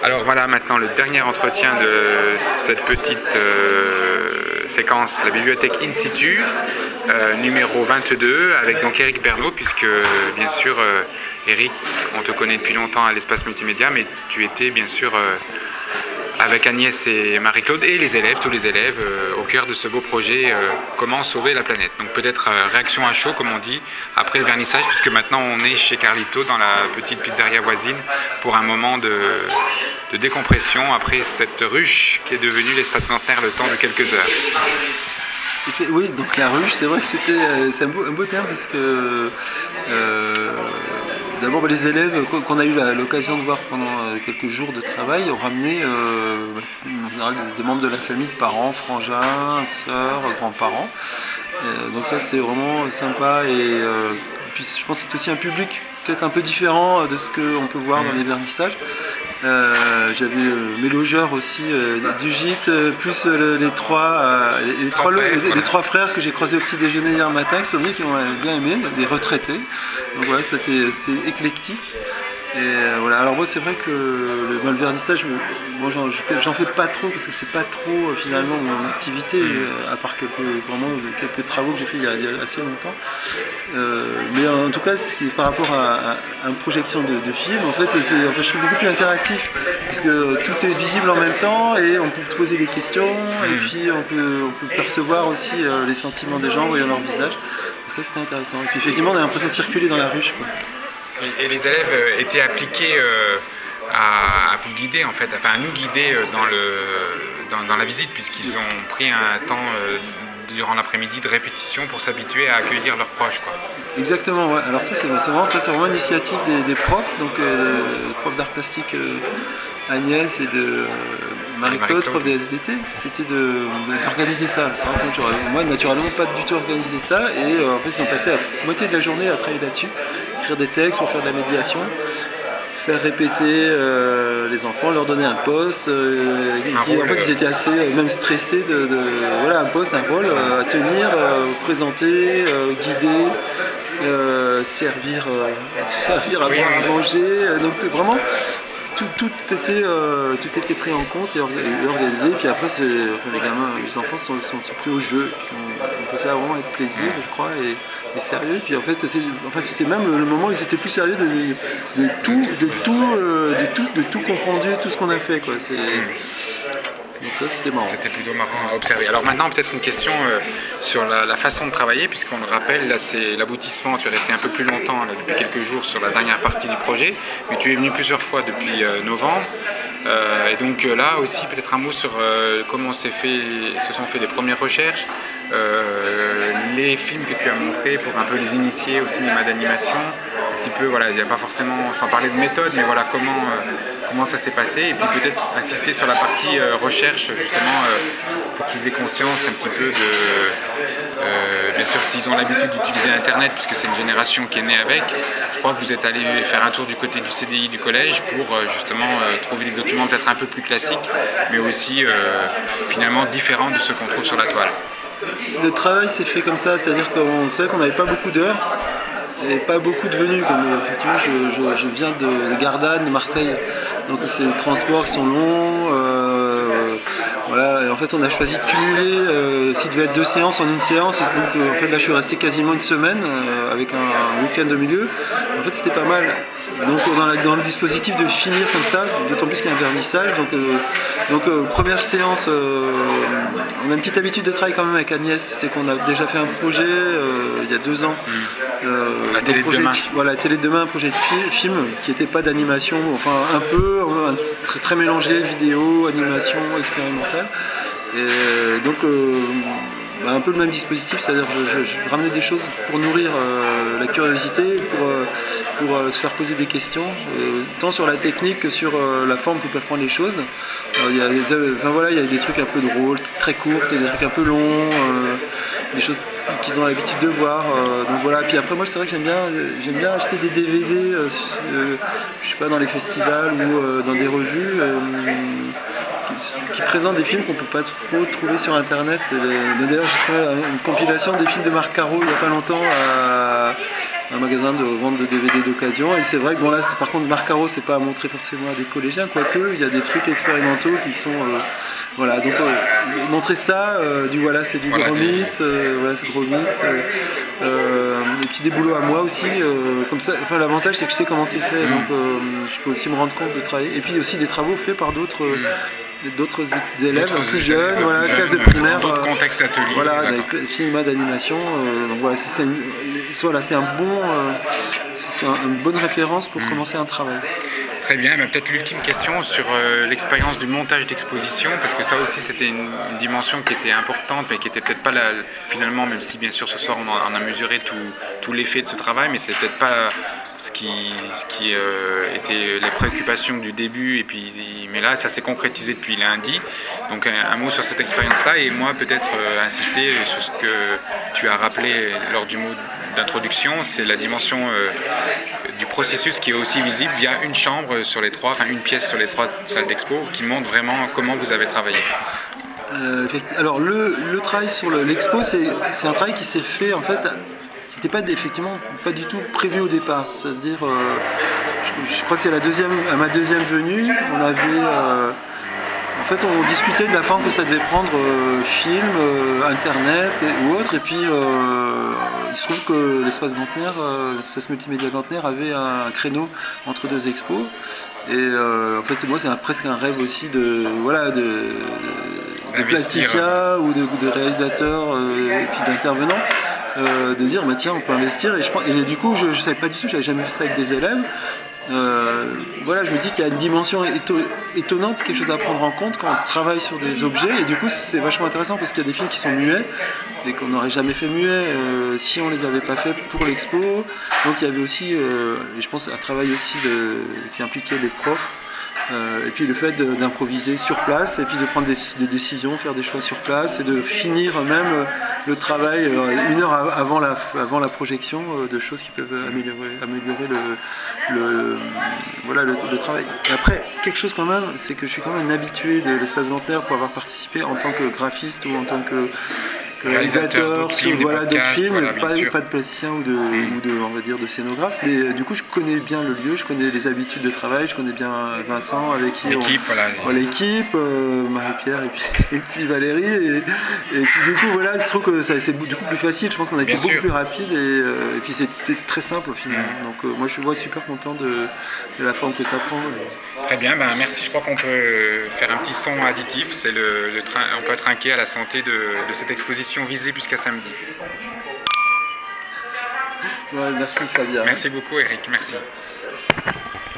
Alors voilà maintenant le dernier entretien de cette petite séquence, la bibliothèque in situ, numéro 22, avec donc Eric Bernot, puisque bien sûr Eric, on te connaît depuis longtemps à l'espace multimédia, mais tu étais bien sûr avec Agnès et Marie-Claude et les élèves, tous les élèves, au cœur de ce beau projet Comment sauver la planète. Donc peut-être réaction à chaud, comme on dit, après le vernissage, puisque maintenant on est chez Carlito, dans la petite pizzeria voisine, pour un moment de décompression après cette ruche qui est devenue l'espace conteneur le temps de quelques heures. Oui, donc la ruche, c'est vrai que c'est un beau terme parce que d'abord les élèves qu'on a eu l'occasion de voir pendant quelques jours de travail ont ramené en général des membres de la famille, parents, frangins, sœurs, grands-parents. Donc ça c'était vraiment sympa et puis je pense que c'est aussi un public peut-être un peu différent de ce qu'on peut voir dans les vernissages. J'avais mes logeurs aussi du gîte, plus les trois frères que j'ai croisés au petit déjeuner hier matin, qui sont venus, qui ont bien aimé, des retraités. Donc voilà, c'est éclectique. Et voilà. Alors moi c'est vrai que le vernissage, j'en fais pas trop parce que c'est pas trop finalement mon activité, à part quelques travaux que j'ai fait il y a assez longtemps. Mais en tout cas, ce qui est par rapport à une projection de film, en fait, je trouve beaucoup plus interactif parce que tout est visible en même temps et on peut poser des questions et puis on peut percevoir aussi les sentiments des gens en voyant leur visage. Donc ça c'était intéressant. Et puis effectivement, on a l'impression de circuler dans la ruche, quoi. Et les élèves étaient appliqués à vous guider, en fait, enfin à nous guider dans la visite, puisqu'ils ont pris un temps durant l'après-midi de répétition pour s'habituer à accueillir leurs proches, quoi. Exactement, ouais. Alors ça c'est vraiment une initiative des profs, donc prof d'art plastique Agnès et de Marie-Claude, prof de SVT, c'était d'organiser ça. C'est vrai que moi naturellement pas du tout organisé ça et en fait ils ont passé la moitié de la journée à travailler là-dessus, écrire des textes pour faire de la médiation, faire répéter les enfants, leur donner un poste. En fait, ils étaient assez même stressés voilà, un poste, un rôle à tenir, présenter, guider, servir à manger. Donc vraiment, tout était pris en compte et organisé. Puis après, les enfants sont pris au jeu. On faisait vraiment avec plaisir, je crois, et sérieux. Puis en fait, c'était même le moment où ils étaient plus sérieux de tout confondu, tout ce qu'on a fait, quoi. Donc ça, c'était marrant. C'était plutôt marrant à observer. Alors maintenant, peut-être une question sur la façon de travailler, puisqu'on le rappelle, là c'est l'aboutissement. Tu es resté un peu plus longtemps, là, depuis quelques jours, sur la dernière partie du projet, mais tu es venu plusieurs fois depuis novembre. Et donc là aussi, peut-être un mot sur comment se sont fait les premières recherches, les films que tu as montrés pour un peu les initier au cinéma d'animation. Un petit peu, voilà, il n'y a pas forcément, sans parler de méthode, mais voilà comment ça s'est passé, et puis peut-être insister sur la partie recherche, justement, pour qu'ils aient conscience un petit peu bien sûr, s'ils ont l'habitude d'utiliser Internet, puisque c'est une génération qui est née avec, je crois que vous êtes allé faire un tour du côté du CDI du collège pour justement trouver des documents peut-être un peu plus classiques, mais aussi finalement différents de ceux qu'on trouve sur la toile. Le travail s'est fait comme ça, c'est-à-dire qu'on savait qu'on n'avait pas beaucoup d'heures et pas beaucoup de venues. Effectivement, je viens de Gardanne, de Marseille, donc c'est des transports qui sont longs. Voilà. Et en fait, on a choisi de cumuler, s'il devait être 2 séances en une séance, et donc en fait, là je suis resté quasiment une semaine avec un week-end au milieu. En fait, c'était pas mal. Donc dans le dispositif de finir comme ça, d'autant plus qu'il y a un vernissage. Donc première séance, on a une petite habitude de travail quand même avec Agnès, c'est qu'on a déjà fait un projet il y a 2 ans. La télé de demain. Voilà, la télé de demain, un projet de film qui n'était pas d'animation, enfin un peu, très, très mélangé, vidéo, animation, expérimentale. Et donc un peu le même dispositif, c'est-à-dire que je ramenais des choses pour nourrir la curiosité, pour se faire poser des questions, tant sur la technique que sur la forme que peuvent prendre les choses. Il y a des trucs un peu drôles, très courts, et des trucs un peu longs, des choses qu'ils ont l'habitude de voir. Donc voilà. Puis après, moi, c'est vrai que j'aime bien acheter des DVD, je sais pas, dans les festivals ou dans des revues. Qui présentent des films qu'on peut pas trop trouver sur internet. D'ailleurs, j'ai trouvé une compilation des films de Marc Caro il y a pas longtemps un magasin de vente de DVD d'occasion. Et c'est vrai que bon là, par contre, Marc Caro, c'est pas à montrer forcément à des collégiens, quoique il y a des trucs expérimentaux qui sont voilà. Donc montrer ça, c'est du gros mythe, c'est gros mythe. Et puis des boulots à moi aussi, comme ça. Enfin, l'avantage c'est que je sais comment c'est fait, donc je peux aussi me rendre compte de travailler. Et puis aussi des travaux faits par d'autres élèves plus jeunes, classe de primaire, d'autres contextes ateliers, avec cinéma d'animation. Donc voilà, c'est une bonne référence pour commencer un travail. Très bien, peut-être l'ultime question sur l'expérience du montage d'exposition, parce que ça aussi c'était une dimension qui était importante, mais qui n'était peut-être pas finalement, même si bien sûr ce soir on a mesuré tout l'effet de ce travail, mais c'est peut-être pas ce qui était les préoccupations du début, mais là ça s'est concrétisé depuis lundi. Donc un mot sur cette expérience-là, et moi peut-être insister sur ce que tu as rappelé lors du mot d'introduction, c'est la dimension du processus qui est aussi visible via une pièce sur les 3 salles d'expo qui montre vraiment comment vous avez travaillé. Alors le travail sur l'expo, c'est un travail qui s'est fait en fait. C'était effectivement pas du tout prévu au départ. C'est-à-dire, je crois que c'est à ma deuxième venue, on discutait de la forme que ça devait prendre, film, internet ou autre. Et puis il se trouve que l'espace l'espace multimédia Gantner avait un créneau entre 2 expos. Et c'est presque un rêve aussi de plasticien ou de réalisateur et puis d'intervenant. De dire tiens, on peut investir, et du coup je savais pas du tout, j'avais jamais fait ça avec des élèves. Je me dis qu'il y a une dimension étonnante, quelque chose à prendre en compte quand on travaille sur des objets, et du coup c'est vachement intéressant parce qu'il y a des films qui sont muets et qu'on n'aurait jamais fait muets si on les avait pas fait pour l'expo. Donc il y avait aussi, et je pense, un travail aussi qui impliquait les profs. Et puis le fait d'improviser sur place, et puis de prendre des décisions, faire des choix sur place, et de finir même le travail 1 heure avant la projection, de choses qui peuvent améliorer le travail. Et après, quelque chose quand même, c'est que je suis quand même un habitué de l'espace Gantner pour avoir participé en tant que graphiste ou en tant que réalisateur d'autres films, pas de plasticien ou de scénographe, mais du coup je connais bien le lieu, je connais les habitudes de travail, je connais bien Vincent avec qui l'équipe, Marie-Pierre et puis Valérie, et puis du coup il se trouve que c'est du coup plus facile, je pense qu'on a été beaucoup plus rapide, et puis c'était très simple au final. Donc moi je suis super content de la forme que ça prend. Très bien, merci. Je crois qu'on peut faire un petit son additif. C'est on peut trinquer à la santé de cette exposition visible jusqu'à samedi. Merci Fabien. Merci beaucoup Eric, merci.